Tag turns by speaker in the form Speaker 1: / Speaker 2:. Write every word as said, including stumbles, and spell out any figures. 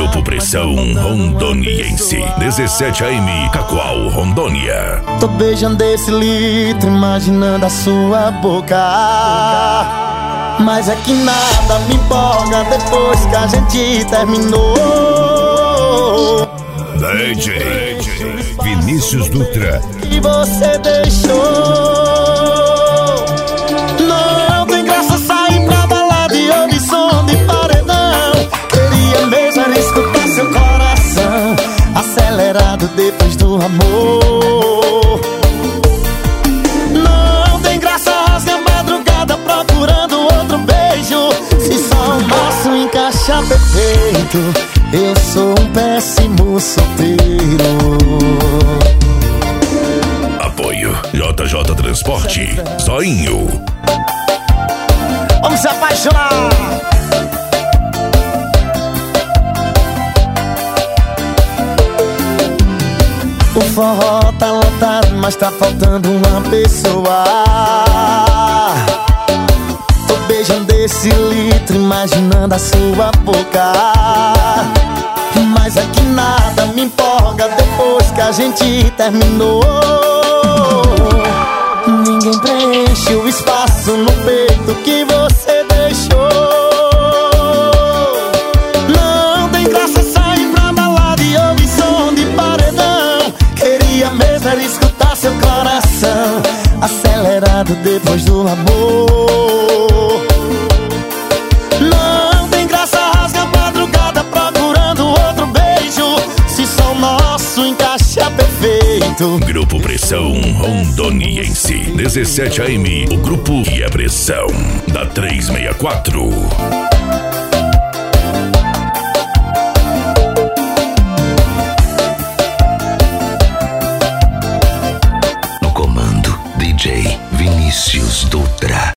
Speaker 1: Grupo Pressão Rondoniense, dezessete A M, Cacoal, Rondônia.
Speaker 2: Tô beijando esse litro, imaginando a sua boca. Mas é que nada me empolga depois que a gente terminou.
Speaker 1: D J Vinícius Dutra.
Speaker 2: E você deixou. Não tem graça sair pra balada e ouvir som de paredão. Queria mesmo era escutar seu coração acelerado depois do amor. Não tem graça rasga a madrugada procurando outro beijo. Se só o nosso encaixa perfeito, eu sou um péssimo solteiro.
Speaker 1: Apoio J J Transporte, Zoinho.
Speaker 2: Vamos se apaixonar. O forró tá lotado, mas tá faltando uma pessoa. Tô beijando esse litro, imaginando a sua boca. Mas é que nada me empolga depois que a gente terminou. Ninguém preenche o espaço no peito que você deixou. Não tem graça sair pra balada e ouvir som de paredão. Queria mesmo era escutar seu coração acelerado depois do amor. Não tem graça rasga a madrugada procurando outro beijo. Se só o nosso encaixa perfeito.
Speaker 1: Grupo Pressão Rondoniense, dezessete A M, o grupo que é pressão da trezentos e sessenta e quatro.